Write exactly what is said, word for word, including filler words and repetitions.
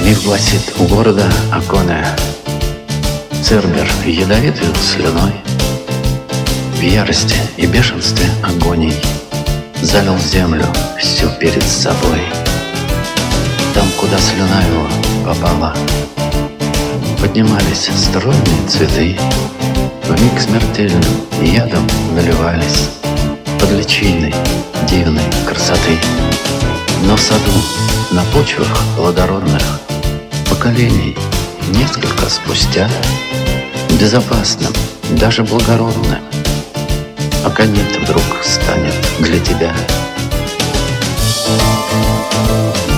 Миф гласит, у города Аконе Цербер ядовитый слюной, в ярости и бешенстве агоний залил землю всю перед собой. Там, куда слюна его попала, поднимались стройные цветы, вмиг смертельным ядом наливались под личиной дивной красоты. Но в саду, на почвах плодородных, поколений несколько спустя, безопасным, даже благородным, аконит вдруг станет для тебя.